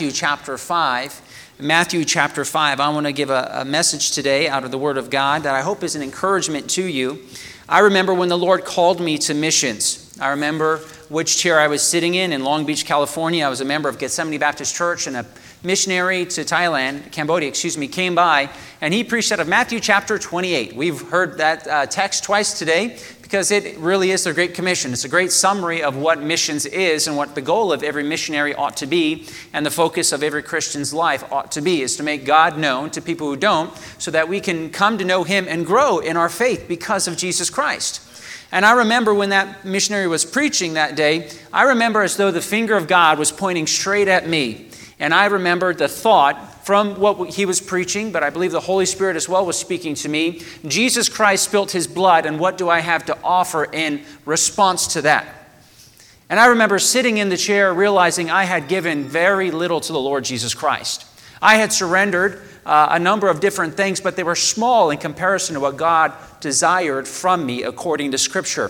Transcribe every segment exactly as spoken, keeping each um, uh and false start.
Chapter five. Matthew chapter five. I want to give a, a message today out of the Word of God that I hope is an encouragement to you. I remember when the Lord called me to missions. I remember which chair I was sitting in in Long Beach, California. I was a member of Gethsemane Baptist Church, and a missionary to Thailand, Cambodia, excuse me, came by, and he preached out of Matthew chapter twenty-eight. We've heard that uh, text twice today because it really is the Great Commission. It's a great summary of what missions is and what the goal of every missionary ought to be, and the focus of every Christian's life ought to be, is to make God known to people who don't, so that we can come to know Him and grow in our faith because of Jesus Christ. And I remember when that missionary was preaching that day, I remember as though the finger of God was pointing straight at me. And I remembered the thought from what he was preaching, but I believe the Holy Spirit as well was speaking to me. Jesus Christ spilt His blood, and what do I have to offer in response to that? And I remember sitting in the chair realizing I had given very little to the Lord Jesus Christ. I had surrendered uh, a number of different things, but they were small in comparison to what God desired from me according to Scripture.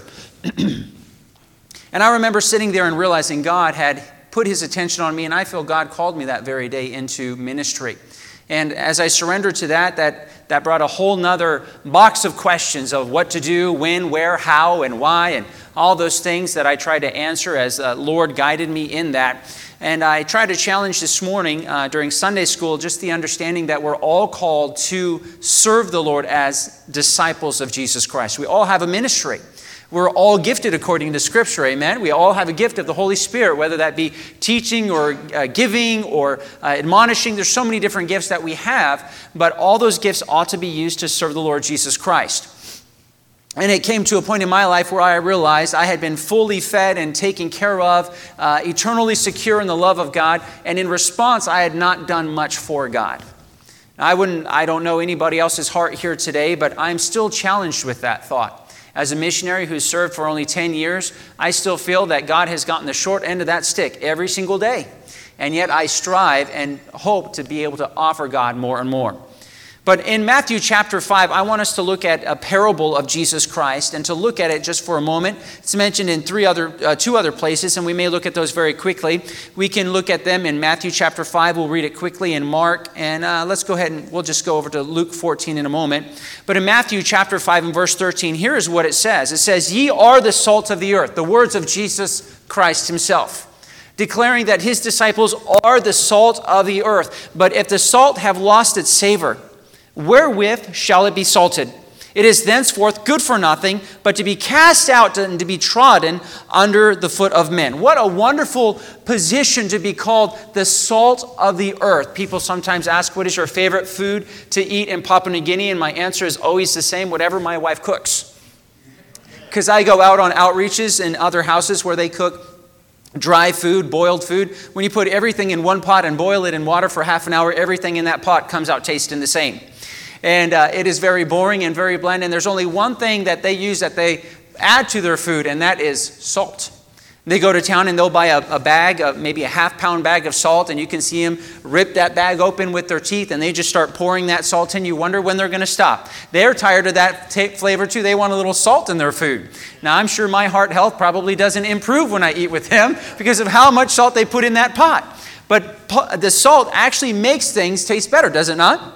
And I remember sitting there and realizing God had put His attention on me, and I feel God called me that very day into ministry. And as I surrendered to that, that, that brought a whole nother box of questions of what to do, when, where, how, and why, and all those things that I tried to answer as the Lord guided me in that. And I tried to challenge this morning uh, during Sunday school just the understanding that we're all called to serve the Lord as disciples of Jesus Christ. We all have a ministry. We're all gifted according to Scripture, amen? We all have a gift of the Holy Spirit, whether that be teaching or uh, giving or uh, admonishing. There's so many different gifts that we have, but all those gifts ought to be used to serve the Lord Jesus Christ. And it came to a point in my life where I realized I had been fully fed and taken care of, uh, eternally secure in the love of God, and in response, I had not done much for God. I wouldn't, I don't know anybody else's heart here today, but I'm still challenged with that thought. As a missionary who served for only ten years, I still feel that God has gotten the short end of that stick every single day. And yet I strive and hope to be able to offer God more and more. But in Matthew chapter five, I want us to look at a parable of Jesus Christ, and to look at it just for a moment. It's mentioned in three other, uh, two other places, and we may look at those very quickly. We can look at them in Matthew chapter five. We'll read it quickly in Mark, and uh, let's go ahead and we'll just go over to Luke fourteen in a moment. But in Matthew chapter five and verse thirteen, here is what it says. It says, "Ye are the salt of the earth," the words of Jesus Christ Himself, declaring that His disciples are the salt of the earth. "But if the salt have lost its savor, wherewith shall it be salted? It is thenceforth good for nothing, but to be cast out and to be trodden under the foot of men." What a wonderful position to be called the salt of the earth. People sometimes ask, what is your favorite food to eat in Papua New Guinea? And my answer is always the same: whatever my wife cooks. Because I go out on outreaches in other houses where they cook dry food, boiled food. When you put everything in one pot and boil it in water for half an hour, everything in that pot comes out tasting the same. And uh, it is very boring and very bland. And there's only one thing that they use that they add to their food, and that is salt. They go to town and they'll buy a, a bag, of, maybe a half pound bag of salt, and you can see them rip that bag open with their teeth, and they just start pouring that salt in. You wonder when they're going to stop. They're tired of that t- flavor too. They want a little salt in their food. Now, I'm sure my heart health probably doesn't improve when I eat with them because of how much salt they put in that pot. But po- the salt actually makes things taste better, does it not?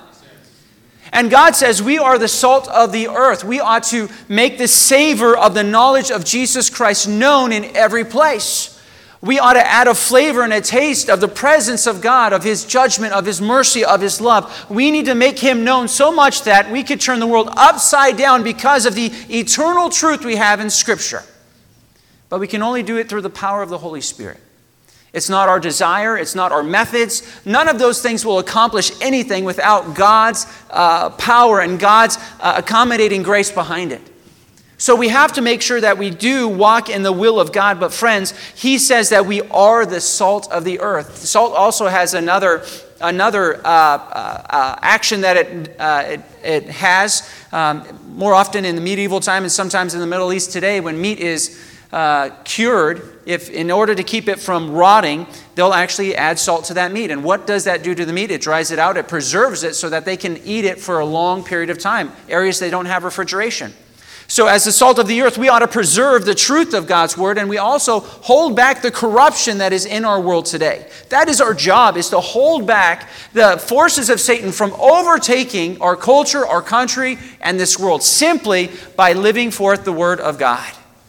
And God says we are the salt of the earth. We ought to make the savor of the knowledge of Jesus Christ known in every place. We ought to add a flavor and a taste of the presence of God, of His judgment, of His mercy, of His love. We need to make Him known so much that we could turn the world upside down because of the eternal truth we have in Scripture. But we can only do it through the power of the Holy Spirit. It's not our desire. It's not our methods. None of those things will accomplish anything without God's uh, power and God's uh, accommodating grace behind it. So we have to make sure that we do walk in the will of God. But friends, He says that we are the salt of the earth. Salt also has another another uh, uh, uh, action that it, uh, it, it has um, more often in the medieval time and sometimes in the Middle East today when meat is Uh, cured. If in order to keep it from rotting, they'll actually add salt to that meat. And what does that do to the meat? It dries it out. It preserves it so that they can eat it for a long period of time. Areas they don't have refrigeration. So as the salt of the earth, we ought to preserve the truth of God's word, and we also hold back the corruption that is in our world today. That is our job, is to hold back the forces of Satan from overtaking our culture, our country, and this world, simply by living forth the word of God.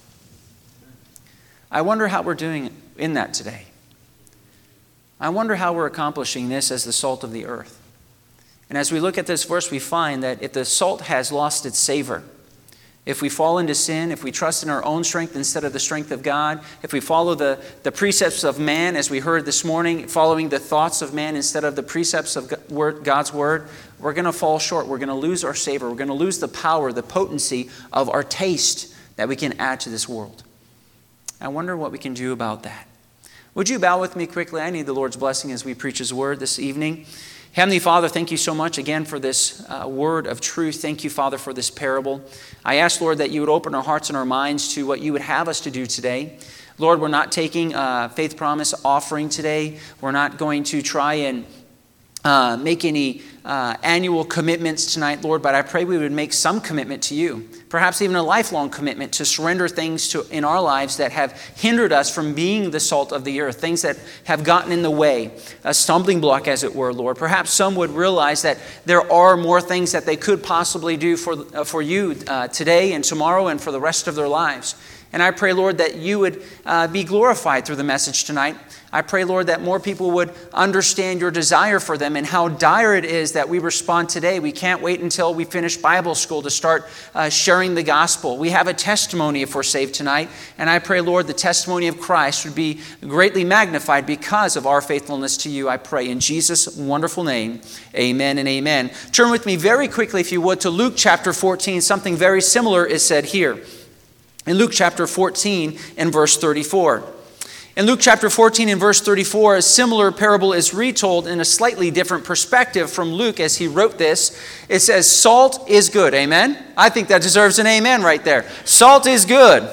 I wonder how we're doing in that today. I wonder how we're accomplishing this as the salt of the earth. And as we look at this verse, we find that if the salt has lost its savor, if we fall into sin, if we trust in our own strength instead of the strength of God, if we follow the, the precepts of man, as we heard this morning, following the thoughts of man instead of the precepts of God's word, we're going to fall short. We're going to lose our savor. We're going to lose the power, the potency of our taste that we can add to this world. I wonder what we can do about that. Would you bow with me quickly? I need the Lord's blessing as we preach His word this evening. Heavenly Father, thank you so much again for this uh, word of truth. Thank you, Father, for this parable. I ask, Lord, that you would open our hearts and our minds to what you would have us to do today. Lord, we're not taking a faith promise offering today. We're not going to try and uh, make any uh, annual commitments tonight, Lord, but I pray we would make some commitment to you, perhaps even a lifelong commitment to surrender things to, in our lives that have hindered us from being the salt of the earth, things that have gotten in the way, a stumbling block, as it were, Lord. Perhaps some would realize that there are more things that they could possibly do for, uh, for you uh, today and tomorrow and for the rest of their lives. And I pray, Lord, that you would uh, be glorified through the message tonight. I pray, Lord, that more people would understand your desire for them and how dire it is that we respond today. We can't wait until we finish Bible school to start uh, sharing the gospel. We have a testimony if we're saved tonight. And I pray, Lord, the testimony of Christ would be greatly magnified because of our faithfulness to you. I pray in Jesus' wonderful name, amen and amen. Turn with me very quickly, if you would, to Luke chapter fourteen. Something very similar is said here. In Luke chapter fourteen and verse thirty-four. In Luke chapter fourteen and verse thirty-four, a similar parable is retold in a slightly different perspective from Luke as he wrote this. It says, salt is good. Amen? I think that deserves an amen right there. Salt is good.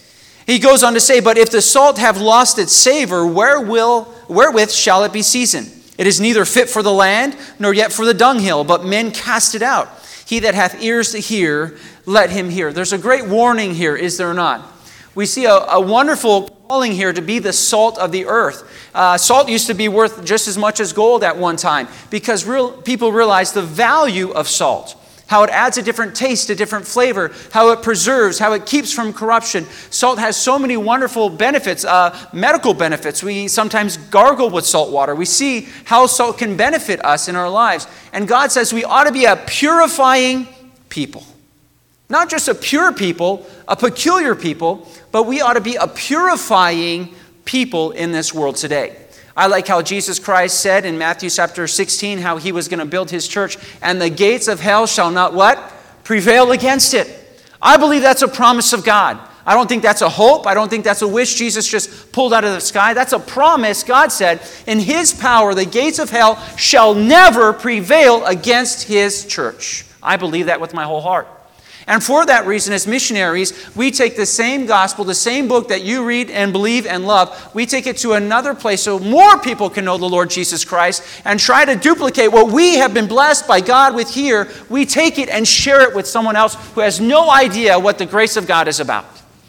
He goes on to say, but if the salt have lost its savor, where will, wherewith shall it be seasoned? It is neither fit for the land, nor yet for the dunghill, but men cast it out. He that hath ears to hear, let him hear. There's a great warning here, is there not? We see a, a wonderful calling here to be the salt of the earth. Uh, salt used to be worth just as much as gold at one time because real, people realized the value of salt, how it adds a different taste, a different flavor, how it preserves, how it keeps from corruption. Salt has so many wonderful benefits, uh, medical benefits. We sometimes gargle with salt water. We see how salt can benefit us in our lives. And God says we ought to be a purifying people. Not just a pure people, a peculiar people, but we ought to be a purifying people in this world today. I like how Jesus Christ said in Matthew chapter sixteen, how he was going to build his church, and the gates of hell shall not what? Prevail against it. I believe that's a promise of God. I don't think that's a hope. I don't think that's a wish Jesus just pulled out of the sky. That's a promise. God said, in his power, the gates of hell shall never prevail against his church. I believe that with my whole heart. And for that reason, as missionaries, we take the same gospel, the same book that you read and believe and love, we take it to another place so more people can know the Lord Jesus Christ and try to duplicate what we have been blessed by God with here. We take it and share it with someone else who has no idea what the grace of God is about.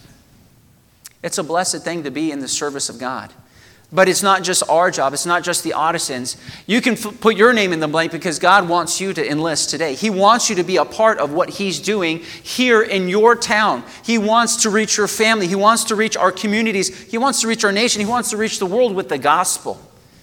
It's a blessed thing to be in the service of God. But it's not just our job. It's not just the Audisons. You can f- put your name in the blank because God wants you to enlist today. He wants you to be a part of what he's doing here in your town. He wants to reach your family. He wants to reach our communities. He wants to reach our nation. He wants to reach the world with the gospel.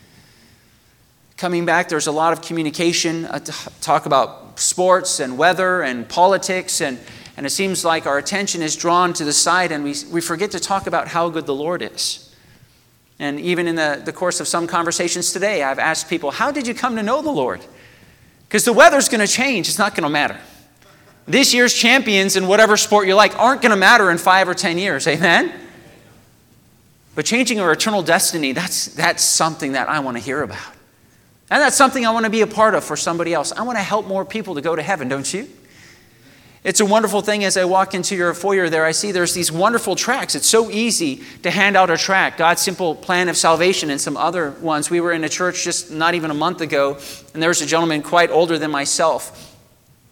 Coming back, there's a lot of communication, uh, talk about sports and weather and politics, and, and it seems like our attention is drawn to the side and we, we forget to talk about how good the Lord is. And even in the, the course of some conversations today, I've asked people, how did you come to know the Lord? Because the weather's going to change. It's not going to matter. This year's champions in whatever sport you like aren't going to matter in five or ten years. Amen? But changing our eternal destiny, that's, that's something that I want to hear about. And that's something I want to be a part of for somebody else. I want to help more people to go to heaven, don't you? It's a wonderful thing as I walk into your foyer there, I see there's these wonderful tracts. It's so easy to hand out a tract, God's simple plan of salvation and some other ones. We were in a church just not even a month ago, and there was a gentleman quite older than myself.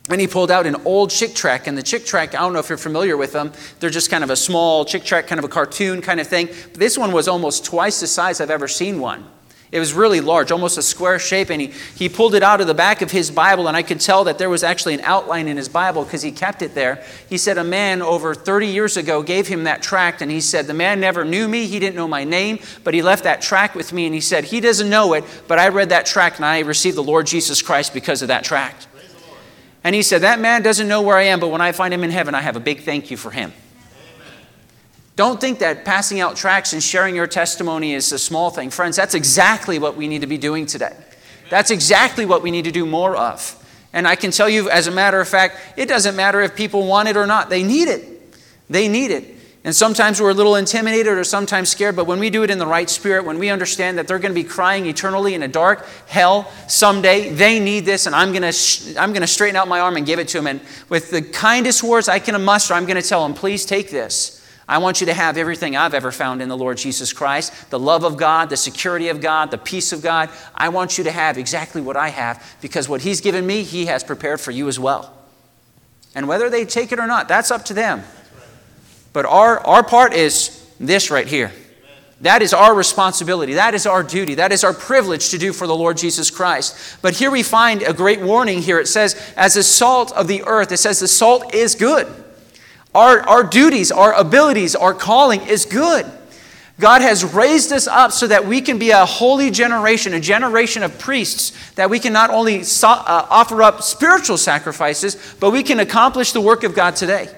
And he pulled out an old Chick Tract. And the Chick Tract, I don't know if you're familiar with them. They're just kind of a small Chick Tract, kind of a cartoon kind of thing. But this one was almost twice the size I've ever seen one. It was really large, almost a square shape. And he, he pulled it out of the back of his Bible. And I could tell that there was actually an outline in his Bible because he kept it there. He said a man over thirty years ago gave him that tract. And he said the man never knew me. He didn't know my name. But he left that tract with me. And he said he doesn't know it. But I read that tract and I received the Lord Jesus Christ because of that tract. And he said, that man doesn't know where I am, but when I find him in heaven, I have a big thank you for him. Amen. Don't think that passing out tracts and sharing your testimony is a small thing. Friends, that's exactly what we need to be doing today. Amen. That's exactly what we need to do more of. And I can tell you, as a matter of fact, it doesn't matter if people want it or not. They need it. They need it. And sometimes we're a little intimidated or sometimes scared, but when we do it in the right spirit, when we understand that they're going to be crying eternally in a dark hell someday, they need this, and I'm going to sh- I'm going to straighten out my arm and give it to them. And with the kindest words I can muster, I'm going to tell them, please take this. I want you to have everything I've ever found in the Lord Jesus Christ, the love of God, the security of God, the peace of God. I want you to have exactly what I have, because what He's given me, He has prepared for you as well. And whether they take it or not, that's up to them. But our, our part is this right here. That is our responsibility. That is our duty. That is our privilege to do for the Lord Jesus Christ. But here we find a great warning here. It says, as the salt of the earth, it says the salt is good. Our, our duties, our abilities, our calling is good. God has raised us up so that we can be a holy generation, a generation of priests, that we can not only so, uh, offer up spiritual sacrifices, but we can accomplish the work of God today.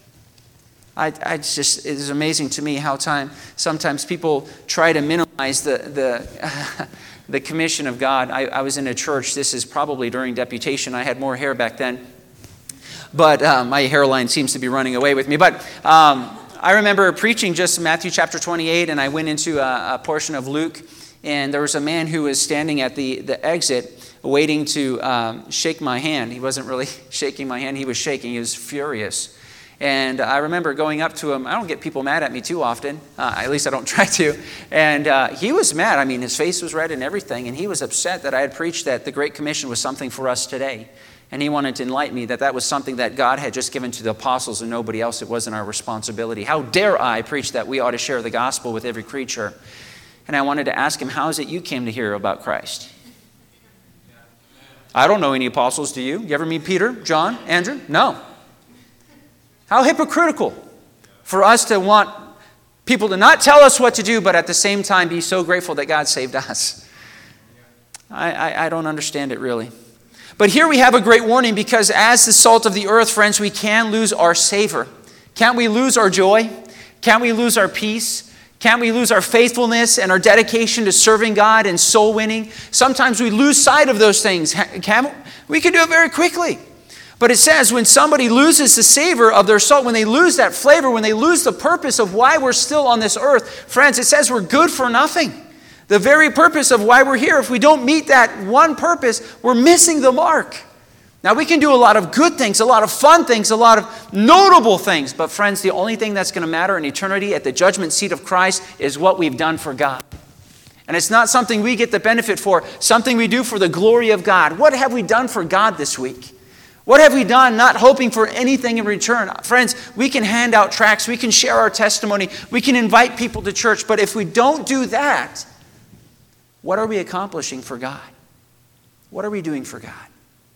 I, I just, it is amazing to me how time sometimes people try to minimize the the, the commission of God. I, I was in a church, this is probably during deputation. I had more hair back then. But uh, my hairline seems to be running away with me. But um, I remember preaching just Matthew chapter twenty-eight, and I went into a, a portion of Luke, and there was a man who was standing at the, the exit waiting to um, shake my hand. He wasn't really shaking my hand, he was shaking, he was furious. And I remember going up to him. I don't get people mad at me too often. Uh, at least I don't try to. And uh, he was mad. I mean, his face was red and everything. And he was upset that I had preached that the Great Commission was something for us today. And he wanted to enlighten me that that was something that God had just given to the apostles and nobody else. It wasn't our responsibility. How dare I preach that we ought to share the gospel with every creature? And I wanted to ask him, how is it you came to hear about Christ? I don't know any apostles, do you? You ever meet Peter, John, Andrew? No. How hypocritical for us to want people to not tell us what to do, but at the same time be so grateful that God saved us. I, I, I don't understand it really. But here we have a great warning, because as the salt of the earth, friends, we can lose our savor. Can't we lose our joy? Can't we lose our peace? Can't we lose our faithfulness and our dedication to serving God and soul winning? Sometimes we lose sight of those things. Can we? We can do it very quickly. But it says when somebody loses the savor of their salt, when they lose that flavor, when they lose the purpose of why we're still on this earth, friends, it says we're good for nothing. The very purpose of why we're here, if we don't meet that one purpose, we're missing the mark. Now, we can do a lot of good things, a lot of fun things, a lot of notable things. But friends, the only thing that's going to matter in eternity at the judgment seat of Christ is what we've done for God. And it's not something we get the benefit for, something we do for the glory of God. What have we done for God this week? What have we done not hoping for anything in return? Friends, we can hand out tracts, we can share our testimony, we can invite people to church, but if we don't do that, what are we accomplishing for God? What are we doing for God?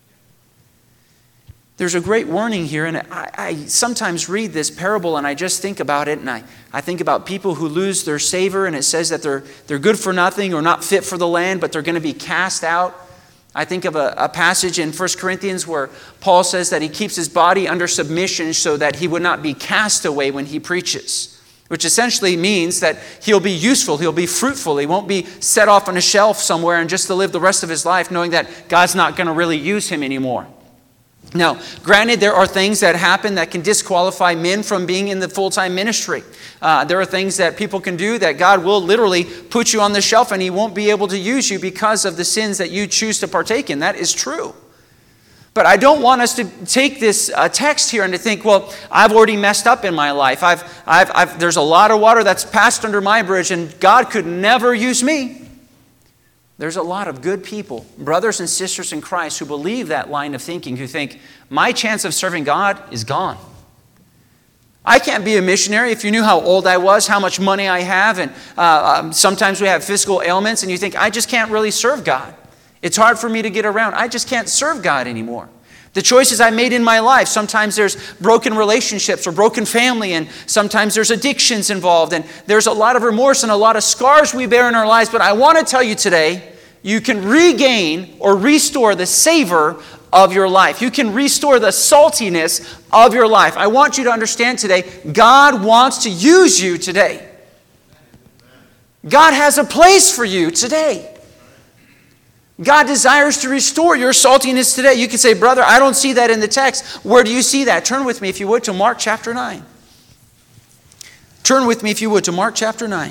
There's a great warning here, and I, I sometimes read this parable and I just think about it, and I, I think about people who lose their savor, and it says that they're, they're good for nothing or not fit for the land, but they're going to be cast out. I think of a, a passage in First Corinthians where Paul says that he keeps his body under submission so that he would not be cast away when he preaches, which essentially means that he'll be useful, he'll be fruitful, he won't be set off on a shelf somewhere and just to live the rest of his life knowing that God's not going to really use him anymore. Now, granted, there are things that happen that can disqualify men from being in the full-time ministry. Uh, there are things that people can do that God will literally put you on the shelf and He won't be able to use you because of the sins that you choose to partake in. That is true. But I don't want us to take this uh, text here and to think, well, I've already messed up in my life. I've, I've, I've, there's a lot of water that's passed under my bridge and God could never use me. There's a lot of good people, brothers and sisters in Christ, who believe that line of thinking, who think, my chance of serving God is gone. I can't be a missionary. If you knew how old I was, how much money I have, and uh, um, sometimes we have physical ailments, and you think, I just can't really serve God. It's hard for me to get around. I just can't serve God anymore. The choices I made in my life, sometimes there's broken relationships or broken family, and sometimes there's addictions involved, and there's a lot of remorse and a lot of scars we bear in our lives. But I want to tell you today, you can regain or restore the savor of your life. You can restore the saltiness of your life. I want you to understand today, God wants to use you today. God has a place for you today. God desires to restore your saltiness today. You can say, brother, I don't see that in the text. Where do you see that? Turn with me, if you would, to Mark chapter nine. Turn with me, if you would, to Mark chapter nine.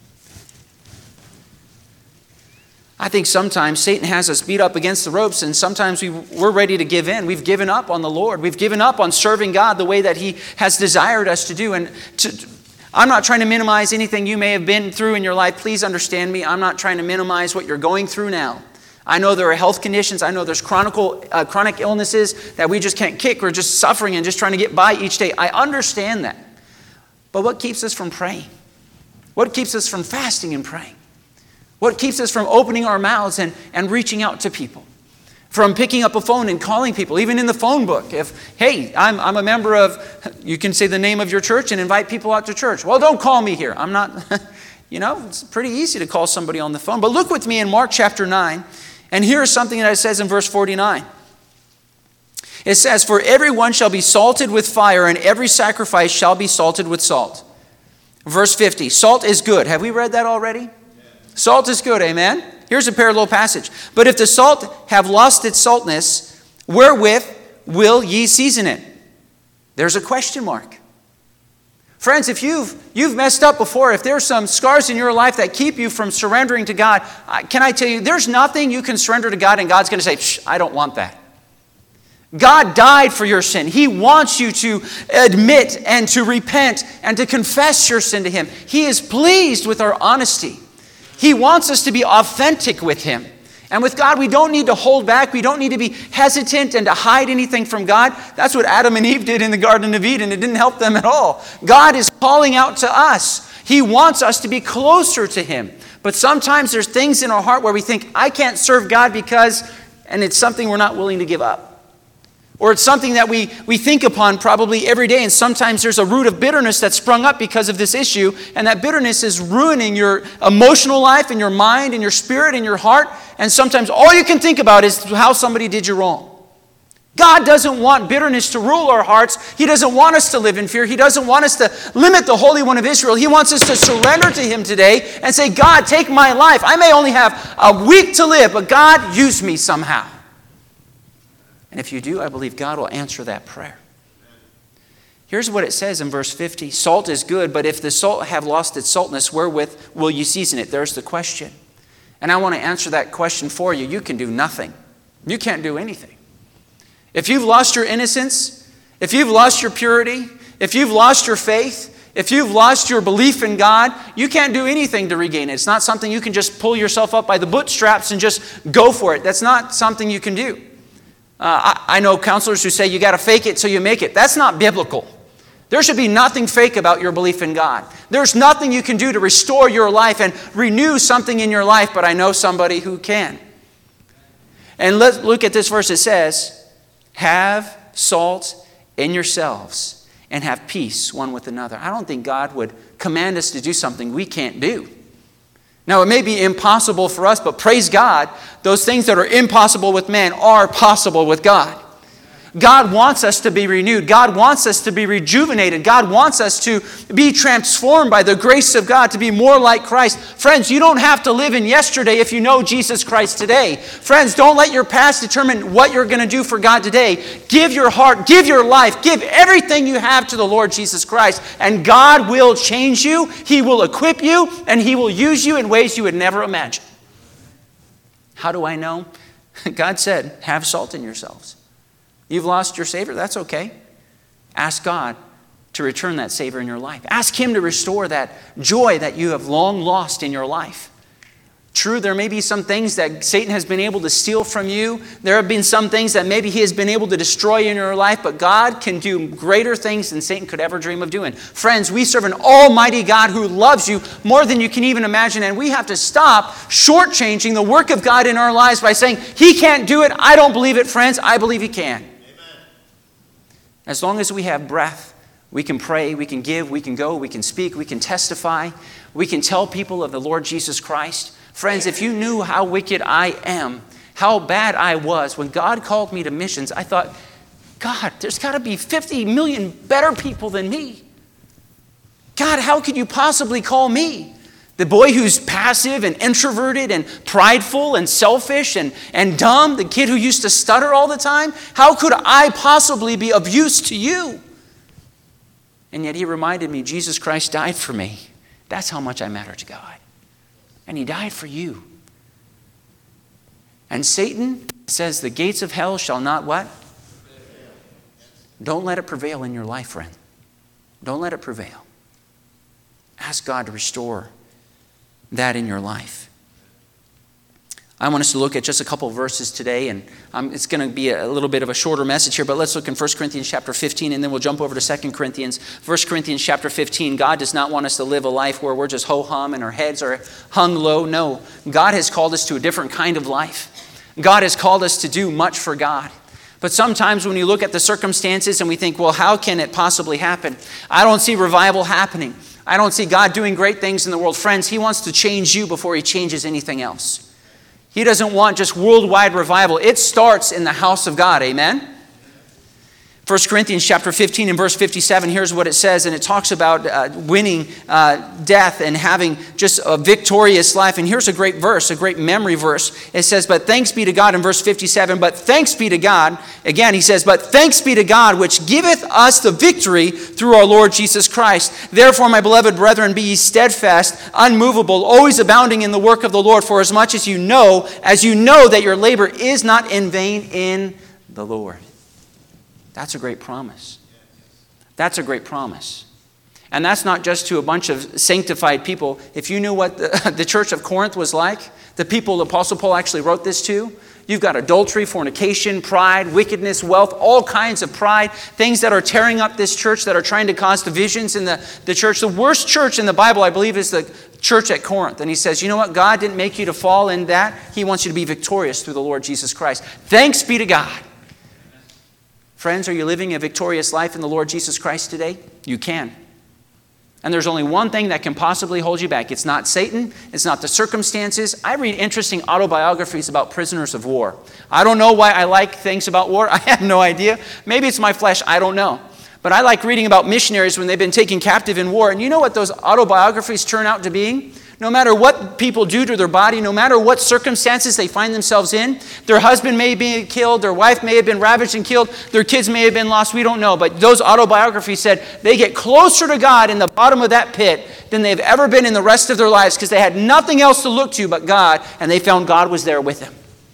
I think sometimes Satan has us beat up against the ropes, and sometimes we, we're ready to give in. We've given up on the Lord. We've given up on serving God the way that He has desired us to do. And to, I'm not trying to minimize anything you may have been through in your life. Please understand me. I'm not trying to minimize what you're going through now. I know there are health conditions. I know there's chronic, uh, chronic illnesses that we just can't kick. We're just suffering and just trying to get by each day. I understand that. But what keeps us from praying? What keeps us from fasting and praying? What keeps us from opening our mouths and, and reaching out to people? From picking up a phone and calling people, even in the phone book. If, hey, I'm, I'm a member of, you can say the name of your church and invite people out to church. Well, don't call me here. I'm not, you know, it's pretty easy to call somebody on the phone. But look with me in Mark chapter nine. And here's something that it says in verse forty-nine. It says, for everyone shall be salted with fire, and every sacrifice shall be salted with salt. Verse fifty, salt is good. Have we read that already? Salt is good, amen? Here's a parallel passage. But if the salt have lost its saltness, wherewith will ye season it? There's a question mark. Friends, if you've, you've messed up before, if there's some scars in your life that keep you from surrendering to God, can I tell you, there's nothing you can surrender to God and God's going to say, Shh, I don't want that. God died for your sin. He wants you to admit and to repent and to confess your sin to Him. He is pleased with our honesty. He wants us to be authentic with Him. And with God, we don't need to hold back. We don't need to be hesitant and to hide anything from God. That's what Adam and Eve did in the Garden of Eden. It didn't help them at all. God is calling out to us. He wants us to be closer to Him. But sometimes there's things in our heart where we think, I can't serve God because, and it's something we're not willing to give up. Or it's something that we, we think upon probably every day, and sometimes there's a root of bitterness that's sprung up because of this issue, and that bitterness is ruining your emotional life and your mind and your spirit and your heart, and sometimes all you can think about is how somebody did you wrong. God doesn't want bitterness to rule our hearts. He doesn't want us to live in fear. He doesn't want us to limit the Holy One of Israel. He wants us to surrender to Him today and say, God, take my life. I may only have a week to live, but God, use me somehow. And if you do, I believe God will answer that prayer. Here's what it says in verse fifty. Salt is good, but if the salt have lost its saltness, wherewith will you season it? There's the question. And I want to answer that question for you. You can do nothing. You can't do anything. If you've lost your innocence, if you've lost your purity, if you've lost your faith, if you've lost your belief in God, you can't do anything to regain it. It's not something you can just pull yourself up by the bootstraps and just go for it. That's not something you can do. Uh, I, I know counselors who say you got to fake it till you make it. That's not biblical. There should be nothing fake about your belief in God. There's nothing you can do to restore your life and renew something in your life, but I know somebody who can. And let's look at this verse. It says, have salt in yourselves and have peace one with another. I don't think God would command us to do something we can't do. Now, it may be impossible for us, but praise God, those things that are impossible with man are possible with God. God wants us to be renewed. God wants us to be rejuvenated. God wants us to be transformed by the grace of God to be more like Christ. Friends, you don't have to live in yesterday if you know Jesus Christ today. Friends, don't let your past determine what you're going to do for God today. Give your heart, give your life, give everything you have to the Lord Jesus Christ, and God will change you. He will equip you, and He will use you in ways you would never imagine. How do I know? God said, have salt in yourselves. You've lost your Savior? That's okay. Ask God to return that Savior in your life. Ask Him to restore that joy that you have long lost in your life. True, there may be some things that Satan has been able to steal from you. There have been some things that maybe he has been able to destroy in your life, but God can do greater things than Satan could ever dream of doing. Friends, we serve an almighty God who loves you more than you can even imagine, and we have to stop shortchanging the work of God in our lives by saying, he can't do it. I don't believe it, friends. I believe he can. Amen. As long as we have breath, we can pray, we can give, we can go, we can speak, we can testify, we can tell people of the Lord Jesus Christ. Friends, if you knew how wicked I am, how bad I was, when God called me to missions, I thought, God, there's got to be fifty million better people than me. God, how could you possibly call me? The boy who's passive and introverted and prideful and selfish and, and dumb, the kid who used to stutter all the time, how could I possibly be of use to you? And yet he reminded me, Jesus Christ died for me. That's how much I matter to God. And he died for you. And Satan says the gates of hell shall not what? Don't let it prevail in your life, friend. Don't let it prevail. Ask God to restore that in your life. I want us to look at just a couple of verses today, and um, it's going to be a little bit of a shorter message here, but let's look in First Corinthians chapter fifteen, and then we'll jump over to Second Corinthians. First Corinthians chapter fifteen, God does not want us to live a life where we're just ho-hum and our heads are hung low. No, God has called us to a different kind of life. God has called us to do much for God. But sometimes when you look at the circumstances and we think, well, how can it possibly happen? I don't see revival happening. I don't see God doing great things in the world. Friends, he wants to change you before he changes anything else. He doesn't want just worldwide revival. It starts in the house of God. Amen? First Corinthians chapter fifteen and verse fifty-seven, here's what it says, and it talks about uh, winning uh, death and having just a victorious life. And here's a great verse, a great memory verse. It says, but thanks be to God in verse fifty-seven, but thanks be to God. Again, he says, but thanks be to God, which giveth us the victory through our Lord Jesus Christ. Therefore, my beloved brethren, be ye steadfast, unmovable, always abounding in the work of the Lord, for as much as you know, as you know that your labor is not in vain in the Lord. That's a great promise. That's a great promise. And that's not just to a bunch of sanctified people. If you knew what the, the church of Corinth was like, the people the Apostle Paul actually wrote this to, you've got adultery, fornication, pride, wickedness, wealth, all kinds of pride, things that are tearing up this church, that are trying to cause divisions in the, the church. The worst church in the Bible, I believe, is the church at Corinth. And he says, you know what? God didn't make you to fall in that. He wants you to be victorious through the Lord Jesus Christ. Thanks be to God. Friends, are you living a victorious life in the Lord Jesus Christ today? You can. And there's only one thing that can possibly hold you back. It's not Satan. It's not the circumstances. I read interesting autobiographies about prisoners of war. I don't know why I like things about war. I have no idea. Maybe it's my flesh. I don't know. But I like reading about missionaries when they've been taken captive in war. And you know what those autobiographies turn out to be? No matter what people do to their body, no matter what circumstances they find themselves in, their husband may be killed, their wife may have been ravaged and killed, their kids may have been lost, we don't know. But those autobiographies said they get closer to God in the bottom of that pit than they've ever been in the rest of their lives because they had nothing else to look to but God, and they found God was there with them.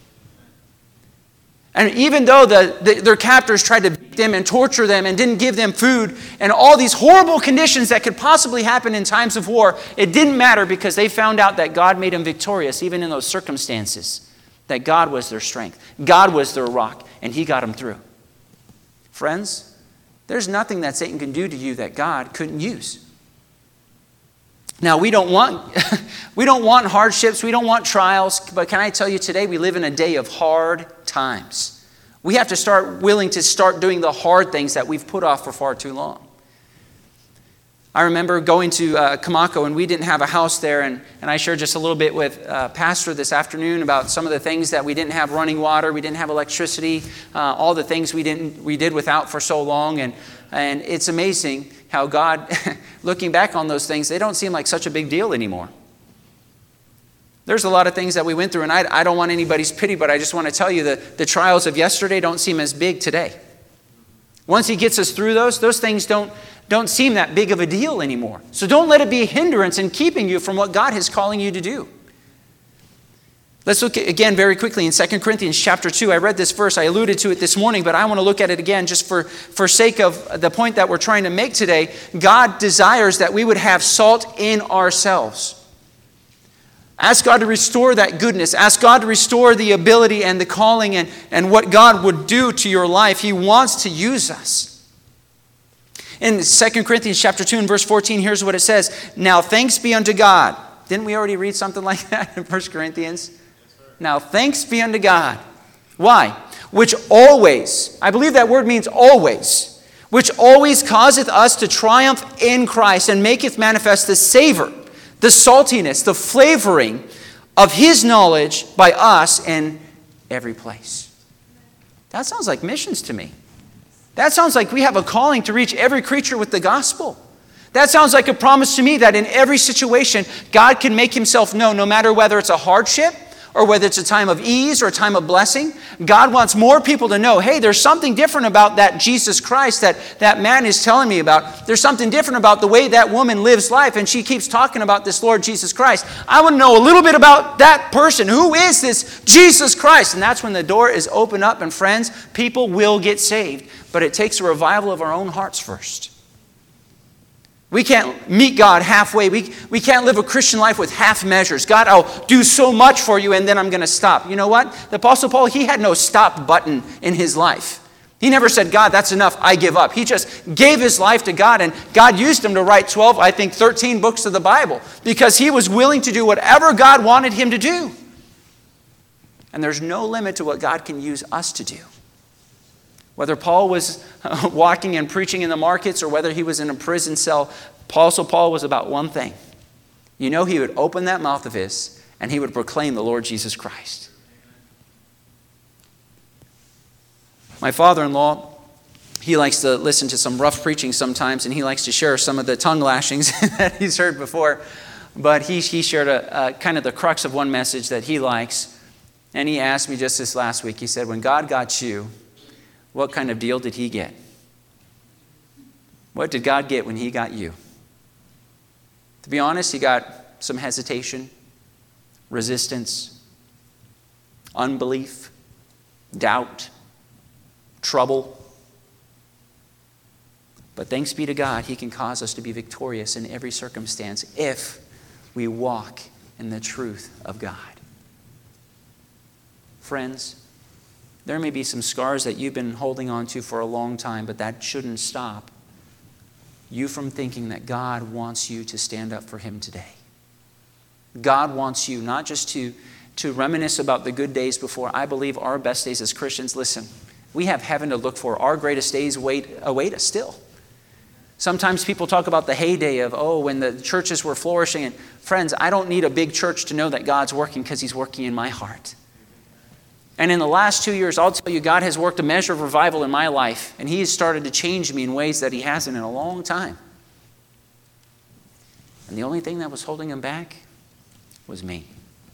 And even though the, the, their captors tried to beat them and torture them and didn't give them food and all these horrible conditions that could possibly happen in times of war, it didn't matter because they found out that God made them victorious even in those circumstances, that God was their strength. God was their rock, and he got them through. Friends, there's nothing that Satan can do to you that God couldn't use. Now, we don't want we don't want hardships, we don't want trials, but can I tell you today we live in a day of hard times. We have to start willing to start doing the hard things that we've put off for far too long. I remember going to uh, Kamako, and we didn't have a house there, and, and I shared just a little bit with uh, Pastor this afternoon about some of the things that we didn't have running water, we didn't have electricity, uh, all the things we didn't we did without for so long, and and it's amazing how God, looking back on those things, they don't seem like such a big deal anymore. There's a lot of things that we went through, and I, I don't want anybody's pity, but I just want to tell you that the trials of yesterday don't seem as big today. Once he gets us through those, those things don't, don't seem that big of a deal anymore. So don't let it be a hindrance in keeping you from what God is calling you to do. Let's look at, again very quickly in Second Corinthians chapter two. I read this verse. I alluded to it this morning, but I want to look at it again just for, for sake of the point that we're trying to make today. God desires that we would have salt in ourselves. Ask God to restore that goodness. Ask God to restore the ability and the calling and, and what God would do to your life. He wants to use us. In Second Corinthians chapter two and verse fourteen, here's what it says. Now thanks be unto God. Didn't we already read something like that in First Corinthians? Now thanks be unto God. Why? Which always, I believe that word means always, which always causeth us to triumph in Christ and maketh manifest the savor, the saltiness, the flavoring of His knowledge by us in every place. That sounds like missions to me. That sounds like we have a calling to reach every creature with the gospel. That sounds like a promise to me that in every situation, God can make Himself known, no matter whether it's a hardship or whether it's a time of ease or a time of blessing. God wants more people to know, hey, there's something different about that Jesus Christ that that man is telling me about. There's something different about the way that woman lives life, and she keeps talking about this Lord Jesus Christ. I want to know a little bit about that person. Who is this Jesus Christ? And that's when the door is opened up, and friends, people will get saved. But it takes a revival of our own hearts first. We can't meet God halfway. We, we can't live a Christian life with half measures. God, I'll do so much for you and then I'm going to stop. You know what? The Apostle Paul, he had no stop button in his life. He never said, God, that's enough, I give up. He just gave his life to God, and God used him to write twelve, I think thirteen books of the Bible because he was willing to do whatever God wanted him to do. And there's no limit to what God can use us to do. Whether Paul was walking and preaching in the markets or whether he was in a prison cell, Apostle Paul was about one thing. You know, he would open that mouth of his and he would proclaim the Lord Jesus Christ. My father-in-law, he likes to listen to some rough preaching sometimes, and he likes to share some of the tongue lashings that he's heard before. But he, he shared a, a kind of the crux of one message that he likes. And he asked me just this last week, he said, when God got you, what kind of deal did He get? What did God get when He got you? To be honest, He got some hesitation, resistance, unbelief, doubt, trouble. But thanks be to God, He can cause us to be victorious in every circumstance if we walk in the truth of God. Friends, there may be some scars that you've been holding on to for a long time, but that shouldn't stop you from thinking that God wants you to stand up for Him today. God wants you not just to, to reminisce about the good days before. I believe our best days as Christians, listen, we have heaven to look for. Our greatest days wait, await us still. Sometimes people talk about the heyday of, oh, when the churches were flourishing. And friends, I don't need a big church to know that God's working because He's working in my heart. And in the last two years, I'll tell you, God has worked a measure of revival in my life, and He has started to change me in ways that He hasn't in a long time. And the only thing that was holding Him back was me.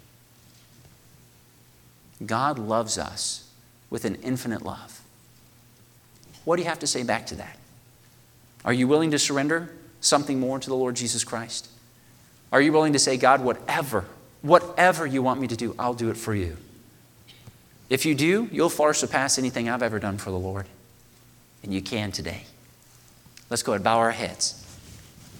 God loves us with an infinite love. What do you have to say back to that? Are you willing to surrender something more to the Lord Jesus Christ? Are you willing to say, God, whatever, whatever you want me to do, I'll do it for you? If you do, you'll far surpass anything I've ever done for the Lord. And you can today. Let's go ahead and bow our heads.